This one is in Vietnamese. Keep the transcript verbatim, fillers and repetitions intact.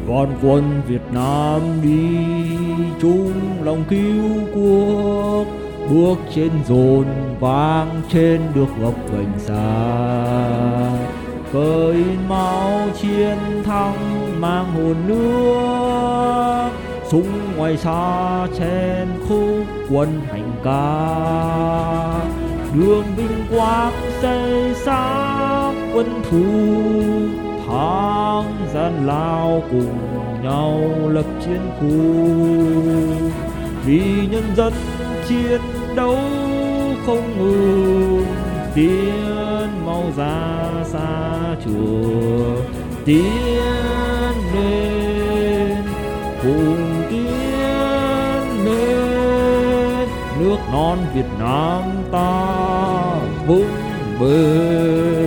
Toàn quân Việt Nam đi chung lòng cứu quốc, bước trên dồn vang trên được gập gành xa. Cờ in máu chiến thắng mang hồn nước, súng ngoài xa chen khúc quân hành ca. Đường vinh quang xây xác quân thù, tháng gian lao cùng nhau lập chiến khu. Vì nhân dân chiến đấu không ngừng, tiến mau ra xa trường, tiến lên cùng tiến lên, nước non Việt Nam ta vững bền.